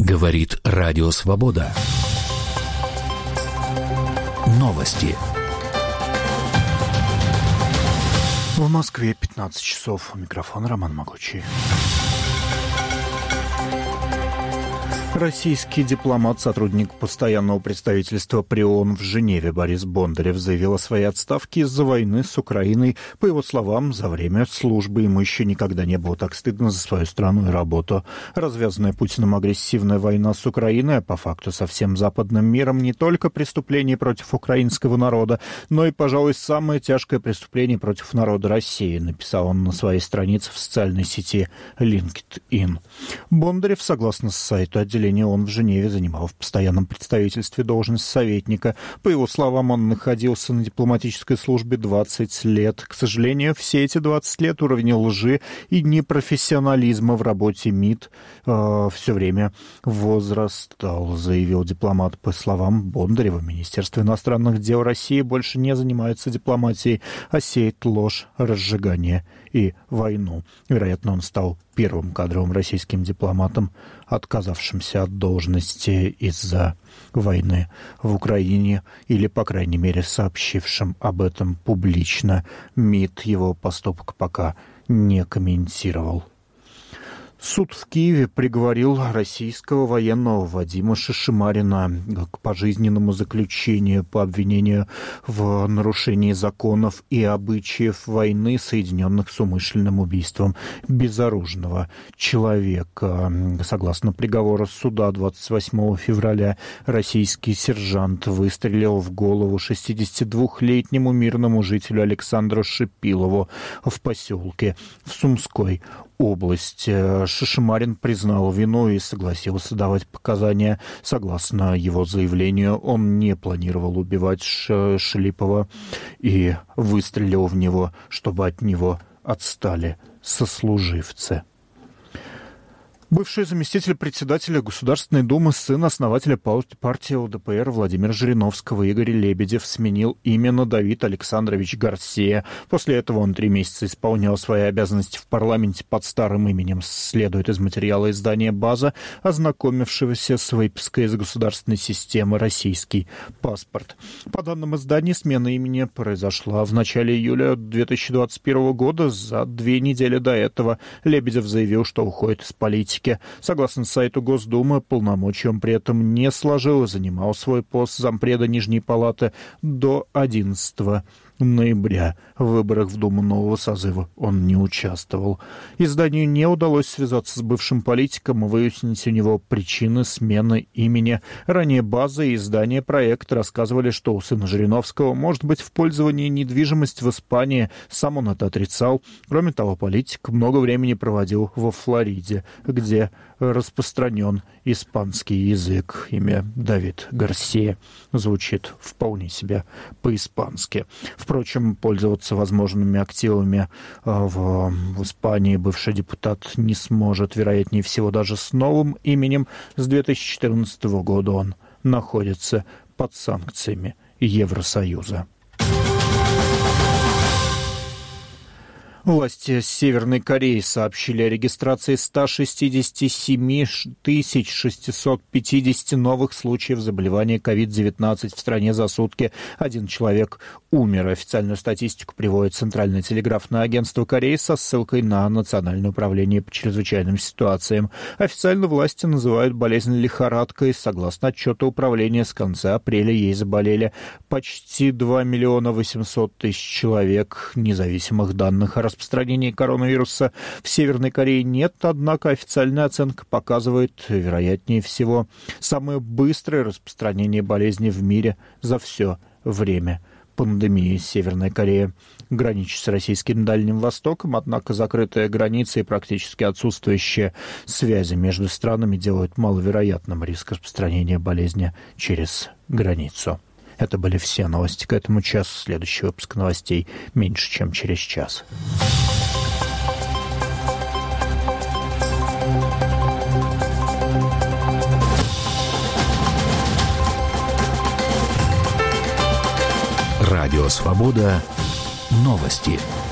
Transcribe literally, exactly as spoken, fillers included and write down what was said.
Говорит Радио Свобода. Новости. В Москве пятнадцать часов. Микрофон Роман Могучий. Российский дипломат, сотрудник постоянного представительства при ООН в Женеве Борис Бондарев заявил о своей отставке из-за войны с Украиной. По его словам, за время службы ему еще никогда не было так стыдно за свою страну и работу. Развязанная Путиным агрессивная война с Украиной, а по факту со всем западным миром, не только преступление против украинского народа, но и, пожалуй, самое тяжкое преступление против народа России, написал он на своей странице в социальной сети LinkedIn. Бондарев, согласно сайту отделения ООН в Женеве, занимал в постоянном представительстве должность советника. По его словам, он находился на дипломатической службе двадцать лет. К сожалению, все эти двадцать лет уровень лжи и непрофессионализма в работе МИД э, все время возрастал, заявил дипломат. По словам Бондарева, Министерство иностранных дел России больше не занимается дипломатией, а сеет ложь, разжигание и войну. Вероятно, он стал первым кадровым российским дипломатом, отказавшимся от должности из-за войны в Украине, или, по крайней мере, сообщившим об этом публично. МИД его поступок пока не комментировал. Суд в Киеве приговорил российского военного Вадима Шишимарина к пожизненному заключению по обвинению в нарушении законов и обычаев войны, соединенных с умышленным убийством безоружного человека. Согласно приговору суда, двадцать восьмого февраля российский сержант выстрелил в голову шестидесятидвухлетнему мирному жителю Александру Шипилову в поселке в Сумской области. Шишимарин признал вину и согласился давать показания. Согласно его заявлению, он не планировал убивать Шилипова и выстрелил в него, чтобы от него отстали сослуживцы. Бывший заместитель председателя Государственной Думы, сын основателя партии ЛДПР Владимира Жириновского Игорь Лебедев сменил имя на Давид Александрович Гарсия. После этого он три месяца исполнял свои обязанности в парламенте под старым именем, следует из материала издания «База», ознакомившегося с выпиской из государственной системы «Российский паспорт». По данным издания, смена имени произошла в начале июля две тысячи двадцать первого года. За две недели до этого Лебедев заявил, что уходит из политики. Согласно сайту Госдумы, полномочий он при этом не сложил и занимал свой пост зампреда Нижней Палаты до одиннадцатого ноября. В выборах в Думу нового созыва он не участвовал. Изданию не удалось связаться с бывшим политиком и выяснить у него причины смены имени. Ранее «База» и издание «Проект» рассказывали, что у сына Жириновского может быть в пользовании недвижимость в Испании. Сам он это отрицал. Кроме того, политик много времени проводил во Флориде, где распространен испанский язык. Имя Давид Гарсия звучит вполне себе по-испански. Впрочем, пользоваться возможными активами в, в Испании бывший депутат не сможет. Вероятнее всего, даже с новым именем. С две тысячи четырнадцатого года он находится под санкциями Евросоюза. Власти Северной Кореи сообщили о регистрации ста шестидесяти семи тысяч шестисот пятидесяти новых случаев заболевания ковид девятнадцать в стране за сутки. Один человек умер. Официальную статистику приводит Центральное телеграфное агентство Кореи со ссылкой на Национальное управление по чрезвычайным ситуациям. Официально власти называют болезнь лихорадкой. Согласно отчету управления, с конца апреля ей заболели почти два миллиона восемьсот тысяч человек. Независимых данных о распространении коронавируса в Северной Корее нет, однако официальная оценка показывает, вероятнее всего, самое быстрое распространение болезни в мире за все время пандемии. Северная Корея граничит с российским Дальним Востоком, однако закрытые границы и практически отсутствующие связи между странами делают маловероятным риск распространения болезни через границу. Это были все новости к этому часу. Следующий выпуск новостей меньше, чем через час. Радио «Свобода». Новости.